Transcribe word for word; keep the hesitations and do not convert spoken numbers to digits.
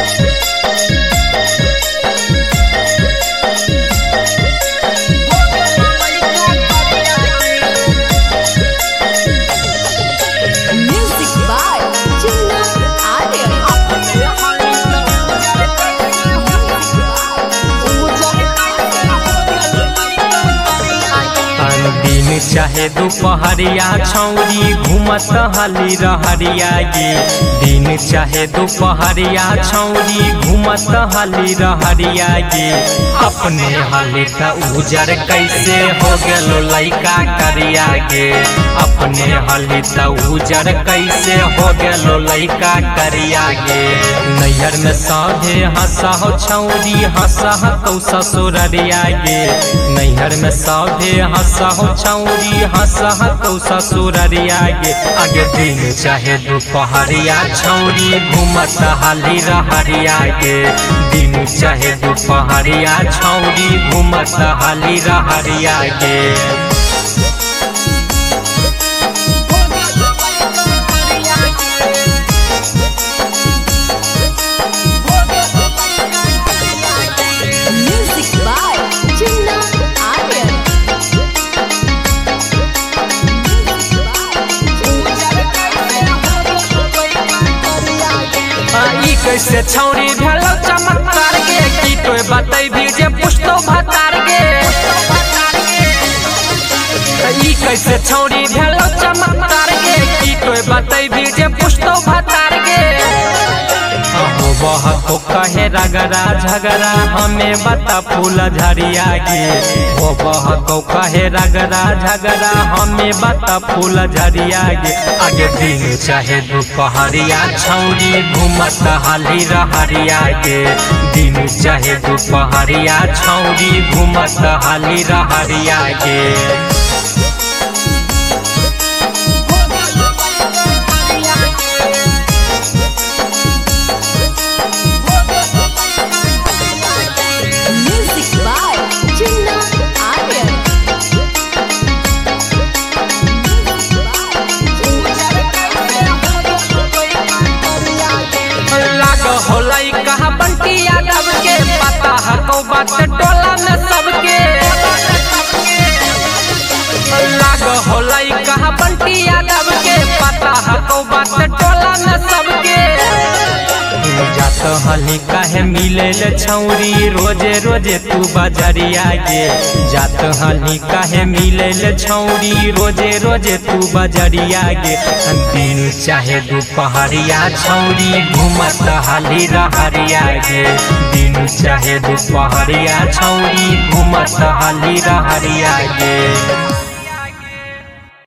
चाहे दोपहरिया छौरी घूमत हली रहरिया गे। दिन चाहे दोपहरिया छौरी घूमत हली रहरिया गे। अपने हली त उजर कैसे हो गेलो लइका करिया गे। अपने हली त उजर कैसे हो गेलो लइका करिया गे। नैहर में साधे हंसहो छौरी हंसह तो ससुररिया गे। नैहर में साधे हंसहो छौरी हंसह तो ससुररिया गे। आगे दिन चाहे दोपहरिया छौरी घूमत हाली रहरिया गे। दिन चाहे दोपहरिया छौरी घूमत हाली रहरिया गे। कैसे छौरी भेलो चमत्कार गे। की तोय बतैबी जे पुछतो भतार गे। ई कैसे छौरी भेलो चमत्कार गे। की तोय बतैबी जे पुछतो भतार गे। वह तो कहे रगड़ा झगड़ा हमें बता फूल झरिया गे। वह तो कहे रगड़ा झगड़ा हमें बता फूल झरिया गे। आगे दिन चाहे दोपहरिया छौरी घूमत हाली रहरिया गे। दिन चाहे दोपहरिया छौरी घूमत हाली रहरिया गे। बात टोला में सबके लाग होलाई कहा बंटी यादव के पता हको बात टोला में सबके। जात हली काहे मिले ले छौरी रोजे रोजे तू बजरिया गे। जात हली काहे मिले ले छौरी रोजे रोजे तू बजरिया गे। दिन चाहे दोपहरिया छौरी घूमत हाली रहरिया गे। दिन चाहे दोपहरिया छौरी घूमत हाली रहरिया गे।